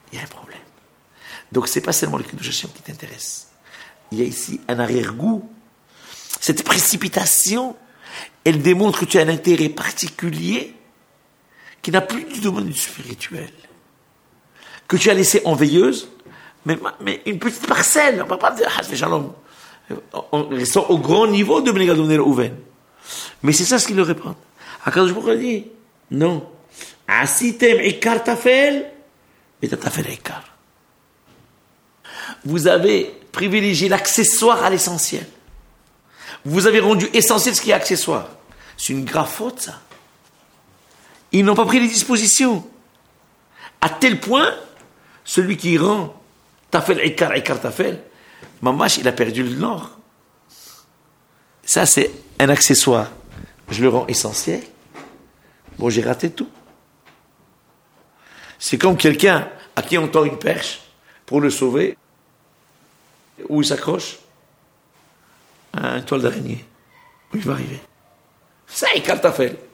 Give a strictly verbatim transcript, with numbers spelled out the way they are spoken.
il y a un problème. Donc c'est pas seulement le Kiddush Hashem qui t'intéresse. Il y a ici un arrière-goût. Cette précipitation, elle démontre que tu as un intérêt particulier qui n'a plus du domaine du spirituel. Que tu as laissé en veilleuse, mais, mais une petite parcelle. On ne va pas dire, ah, shalom. On reste au grand niveau de Bnei Gad Ubnei Reuven. Mais c'est ça ce qu'il leur répond. Akadosh Baruch Hu dit, non. Asitem ikar tafel, et tafel ikar. Vous avez privilégié l'accessoire à l'essentiel. Vous avez rendu essentiel ce qui est accessoire. C'est une grave faute, ça. Ils n'ont pas pris les dispositions. À tel point, celui qui rend tafel ikar, ikar tafel, mamash, il a perdu le nord. Ça, c'est un accessoire. Je le rends essentiel. Bon, j'ai raté tout. C'est comme quelqu'un à qui on tend une perche pour le sauver, où il s'accroche à une toile d'araignée. Où il va arriver. Ça, ikar tafel.